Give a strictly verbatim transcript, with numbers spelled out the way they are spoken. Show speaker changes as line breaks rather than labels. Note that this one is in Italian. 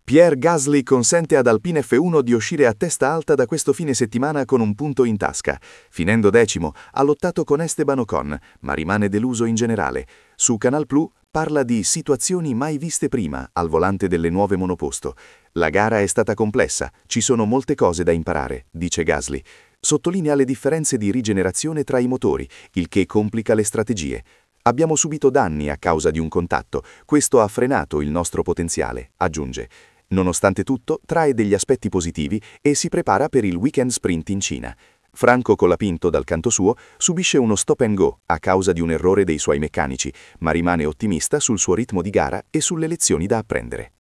Pierre Gasly consente ad Alpine F uno di uscire a testa alta da questo fine settimana con un punto in tasca. Finendo decimo, ha lottato con Esteban Ocon, ma rimane deluso in generale. Su Canal Plus parla di situazioni mai viste prima al volante delle nuove monoposto. La gara è stata complessa, ci sono molte cose da imparare, dice Gasly. Sottolinea le differenze di rigenerazione tra i motori, il che complica le strategie. Abbiamo subito danni a causa di un contatto, questo ha frenato il nostro potenziale, aggiunge. Nonostante tutto, trae degli aspetti positivi e si prepara per il weekend sprint in Cina. Franco Colapinto, dal canto suo, subisce uno stop and go a causa di un errore dei suoi meccanici, ma rimane ottimista sul suo ritmo di gara e sulle lezioni da apprendere.